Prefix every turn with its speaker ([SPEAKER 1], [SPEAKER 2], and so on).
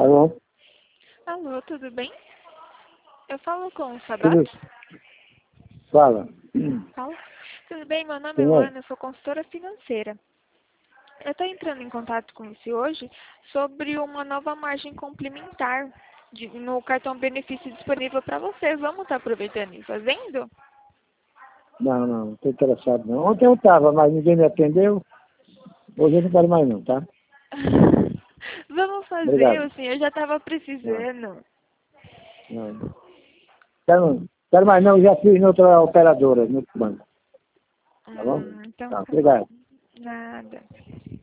[SPEAKER 1] Alô?
[SPEAKER 2] Alô, tudo bem? Eu falo com o Sadat?
[SPEAKER 1] Tudo... Fala.
[SPEAKER 2] Fala. Tudo bem? Meu nome é
[SPEAKER 1] Quem é?
[SPEAKER 2] Luana, eu sou consultora financeira. Eu estou entrando em contato com você hoje sobre uma nova margem complementar no cartão benefício disponível para vocês. Vamos estar aproveitando e fazendo?
[SPEAKER 1] Não estou interessado não. Ontem eu estava, mas ninguém me atendeu. Hoje eu não quero mais não, tá?
[SPEAKER 2] Vamos fazer,
[SPEAKER 1] Obrigado.
[SPEAKER 2] o senhor já estava
[SPEAKER 1] Não,
[SPEAKER 2] precisando.
[SPEAKER 1] não. Quero mais não, já fiz noutra operadora, no outro banco. Tá bom?
[SPEAKER 2] Então
[SPEAKER 1] Tá,
[SPEAKER 2] tá bom.
[SPEAKER 1] obrigado.
[SPEAKER 2] Nada.